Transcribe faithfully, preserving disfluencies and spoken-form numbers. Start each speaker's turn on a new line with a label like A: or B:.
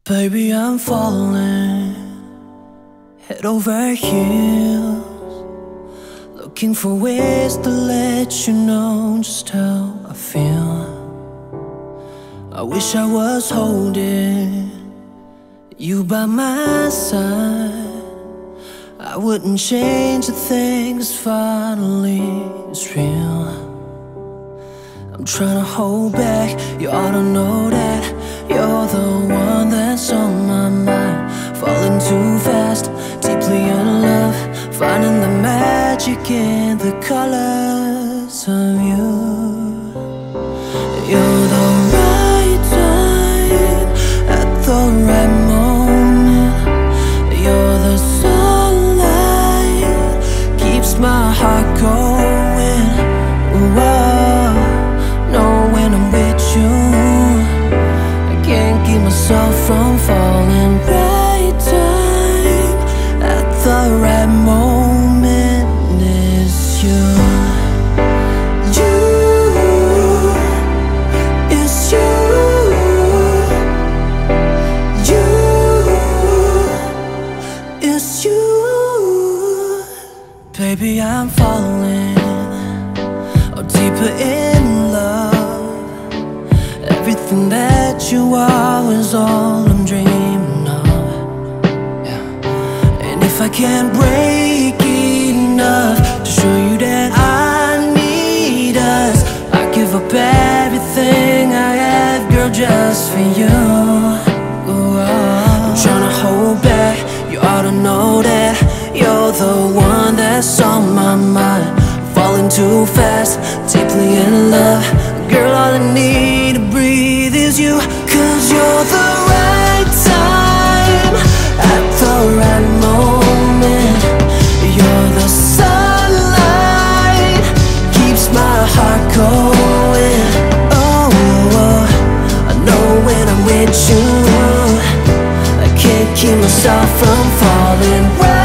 A: Baby, I'm falling head over heels, looking for ways to let you know just how I feel. I wish I was holding you by my side. I wouldn't change a thing, 'cause finally it's real. I'm trying to hold back, you ought to know that you're the one that's on my mind. Falling too fast, deeply in love, finding the magic in the colors of you. You're the right time at the right moment. You're the sunlight, keeps my heart going. Whoa, know when I'm with you, I can't keep myself from falling. Right time at the right moment is you. You, it's you. You, it's you. Baby, I'm falling deeper in love. Everything that you are is all I'm dreaming of, yeah. And if I can't break enough to show you that I need us, I give up everything I have, girl, just for you. Ooh, I'm trying to hold back, you ought to know that you're the one that's on my mind. Falling too fast, deeply in love, girl, all I need to breathe is you. 'Cause you're the right time at the right moment. You're the sunlight, keeps my heart going. Oh, I know when I'm with you, I can't keep myself from falling.